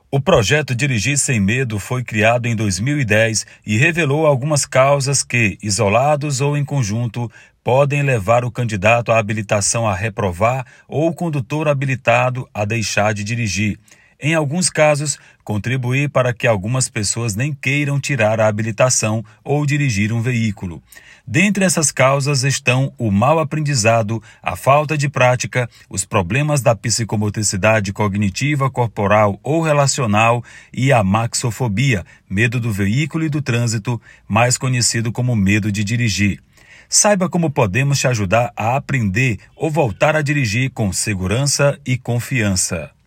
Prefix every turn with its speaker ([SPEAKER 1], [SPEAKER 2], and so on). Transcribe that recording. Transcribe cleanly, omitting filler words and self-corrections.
[SPEAKER 1] O projeto Dirigir Sem Medo foi criado em 2010 e revelou algumas causas que, isolados ou em conjunto, podem levar o candidato à habilitação a reprovar ou o condutor habilitado a deixar de dirigir. Em alguns casos, contribuir para que algumas pessoas nem queiram tirar a habilitação ou dirigir um veículo. Dentre essas causas estão o mau aprendizado, a falta de prática, os problemas da psicomotricidade cognitiva, corporal ou relacional e a maxofobia, medo do veículo e do trânsito, mais conhecido como medo de dirigir. Saiba como podemos te ajudar a aprender ou voltar a dirigir com segurança e confiança.